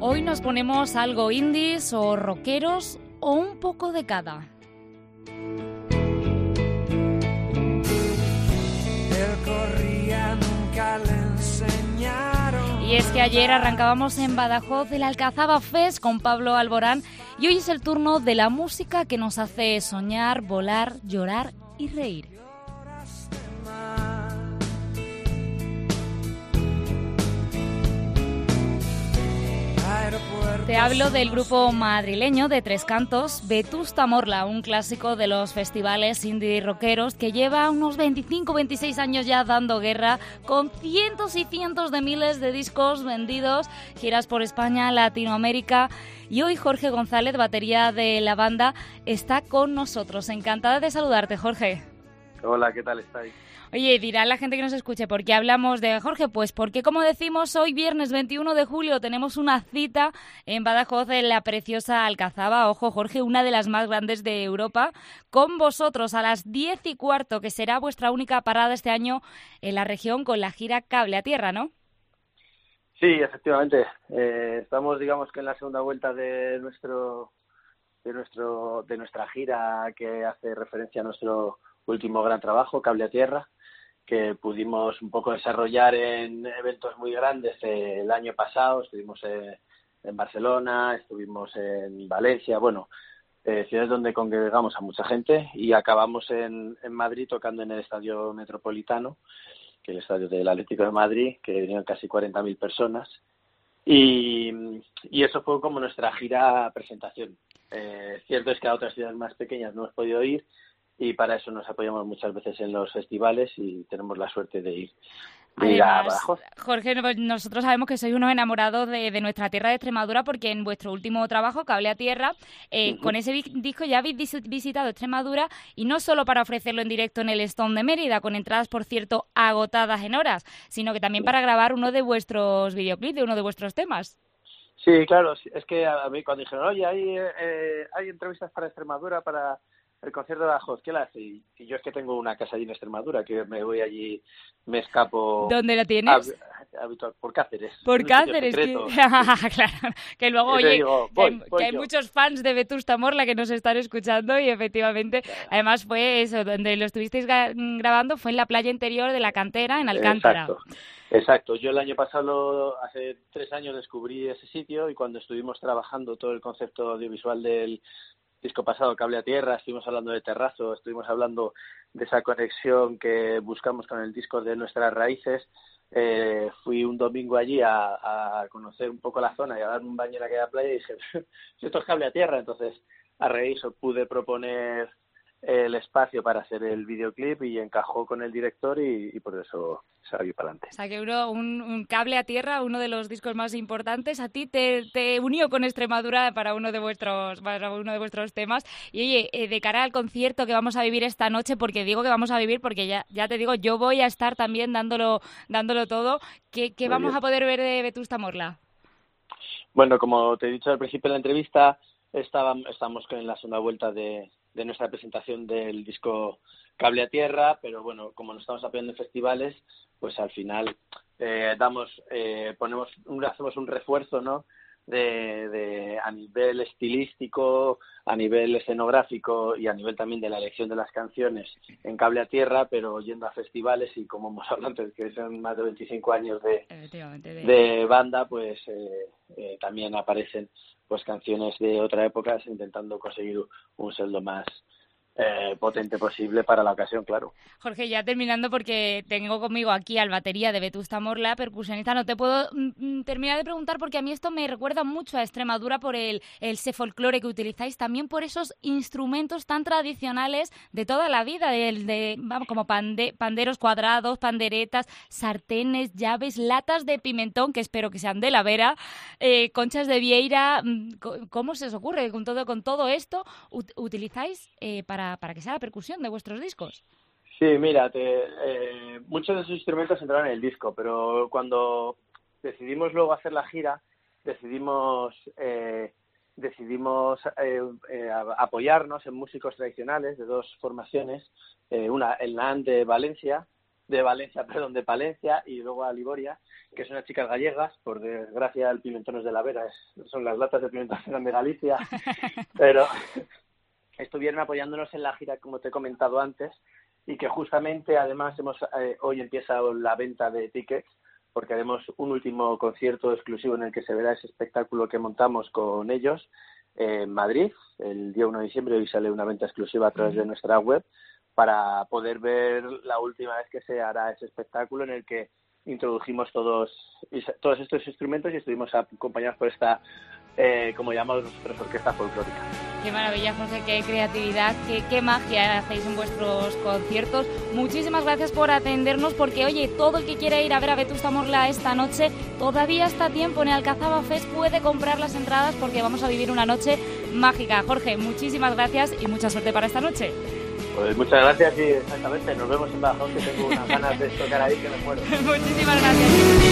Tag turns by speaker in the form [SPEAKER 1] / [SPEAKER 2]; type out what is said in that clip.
[SPEAKER 1] Hoy nos ponemos algo indies o rockeros o un poco de cada. Y es que ayer arrancábamos en Badajoz el Alcazaba Fest con Pablo Alborán y hoy es el turno de la música que nos hace soñar, volar, llorar y reír. Te hablo del grupo madrileño de Tres Cantos, Vetusta Morla, un clásico de los festivales indie rockeros que lleva unos 25-26 años ya dando guerra, con cientos y cientos de miles de discos vendidos, giras por España, Latinoamérica. Y hoy Jorge González, batería de la banda, está con nosotros. Encantada de saludarte, Jorge.
[SPEAKER 2] Hola, ¿qué tal estáis?
[SPEAKER 1] Oye, dirá la gente que nos escuche, ¿por qué hablamos de Jorge? Pues porque, como decimos, hoy viernes 21 de julio tenemos una cita en Badajoz en la preciosa Alcazaba. Ojo, Jorge, una de las más grandes de Europa, con vosotros a las 10:15, que será vuestra única parada este año en la región con la gira Cable a Tierra, ¿no?
[SPEAKER 2] Sí, efectivamente. Estamos, digamos, que en la segunda vuelta de nuestra gira que hace referencia a nuestro último gran trabajo, Cable a Tierra, que pudimos un poco desarrollar en eventos muy grandes el año pasado. Estuvimos en Barcelona, estuvimos en Valencia, ciudades donde congregamos a mucha gente, y acabamos en Madrid tocando en el Estadio Metropolitano, que es el estadio del Atlético de Madrid, que vinieron casi 40.000 personas, y eso fue como nuestra gira presentación. Cierto es que a otras ciudades más pequeñas no hemos podido ir, y para eso nos apoyamos muchas veces en los festivales y tenemos la suerte de ir a Badajoz.
[SPEAKER 1] Jorge, nosotros sabemos que sois unos enamorados de nuestra tierra de Extremadura, porque en vuestro último trabajo, Cable a Tierra, con ese disco ya habéis visitado Extremadura, y no solo para ofrecerlo en directo en el Stone de Mérida, con entradas, por cierto, agotadas en horas, sino que también para grabar uno de vuestros videoclips, de uno de vuestros temas.
[SPEAKER 2] Sí, claro, es que a mí cuando dijeron, oye, hay entrevistas para Extremadura, para el concierto de Badajoz, ¿qué la hace? Y yo es que tengo una casa allí en Extremadura, que me voy allí, me escapo.
[SPEAKER 1] ¿Dónde la tienes?
[SPEAKER 2] Por Cáceres.
[SPEAKER 1] Por Cáceres, claro, que luego, oye,
[SPEAKER 2] digo,
[SPEAKER 1] que hay muchos fans de Vetusta Morla que nos están escuchando, y efectivamente, claro. Además fue eso, donde lo estuvisteis grabando, fue en la playa interior de La Cantera, en Alcántara.
[SPEAKER 2] Exacto. Yo el año pasado, hace 3 años, descubrí ese sitio, y cuando estuvimos trabajando todo el concepto audiovisual del disco pasado, Cable a Tierra, estuvimos hablando de Terrazo, estuvimos hablando de esa conexión que buscamos con el disco de nuestras raíces. Fui un domingo allí a conocer un poco la zona y a darme un baño en aquella playa, y dije, esto es Cable a Tierra. Entonces, a raíz de eso pude proponer el espacio para hacer el videoclip, y encajó con el director, y por eso salió para adelante.
[SPEAKER 1] O sea, que un Cable a Tierra, uno de los discos más importantes, a ti te unió con Extremadura para uno de vuestros temas. Y oye, de cara al concierto que vamos a vivir esta noche, porque digo que vamos a vivir porque ya te digo, yo voy a estar también dándolo todo, ¿qué vamos a poder ver de Vetusta Morla?
[SPEAKER 2] Bueno, como te he dicho al principio de la entrevista, estamos en la segunda vuelta de nuestra presentación del disco Cable a Tierra, pero bueno, como nos estamos apoyando en festivales, pues al final hacemos un refuerzo, ¿no? De a nivel estilístico, a nivel escenográfico y a nivel también de la elección de las canciones en Cable a Tierra, pero yendo a festivales, y como hemos hablado antes, que son más de 25 años de banda, pues también aparecen pues canciones de otra época, intentando conseguir un sueldo más potente posible para la ocasión, claro.
[SPEAKER 1] Jorge, ya terminando, porque tengo conmigo aquí al batería de Vetusta Morla, percusionista. No te puedo terminar de preguntar, porque a mí esto me recuerda mucho a Extremadura por ese folclore que utilizáis, también por esos instrumentos tan tradicionales de toda la vida, como panderos cuadrados, panderetas, sartenes, llaves, latas de pimentón, que espero que sean de la Vera, conchas de vieira. ¿Cómo se os ocurre con todo esto utilizáis para que sea la percusión de vuestros discos?
[SPEAKER 2] Sí, mira, muchos de esos instrumentos entraron en el disco, pero cuando decidimos luego hacer la gira, decidimos apoyarnos en músicos tradicionales de dos formaciones, una en la de Valencia, de Valencia, perdón, de Palencia, y luego a Liboria, que son unas chicas gallegas. Por desgracia, el pimentón es de la Vera, son las latas de pimentón de Galicia, pero estuvieron apoyándonos en la gira, como te he comentado antes, y que justamente, además, hoy empieza la venta de tickets, porque haremos un último concierto exclusivo en el que se verá ese espectáculo que montamos con ellos en Madrid, el día 1 de diciembre. Hoy sale una venta exclusiva a través de nuestra web, para poder ver la última vez que se hará ese espectáculo, en el que introdujimos todos estos instrumentos y estuvimos acompañados por esta, como llamamos nosotros, orquesta folclórica.
[SPEAKER 1] Qué maravilla, Jorge, qué creatividad, qué magia hacéis en vuestros conciertos. Muchísimas gracias por atendernos, porque, oye, todo el que quiera ir a ver a Vetusta Morla esta noche, todavía está a tiempo. En Alcazaba Fest puede comprar las entradas, porque vamos a vivir una noche mágica. Jorge, muchísimas gracias y mucha suerte para esta noche.
[SPEAKER 2] Pues muchas gracias y exactamente, nos vemos en Badajoz, que tengo unas ganas de tocar ahí que me muero.
[SPEAKER 1] Muchísimas gracias.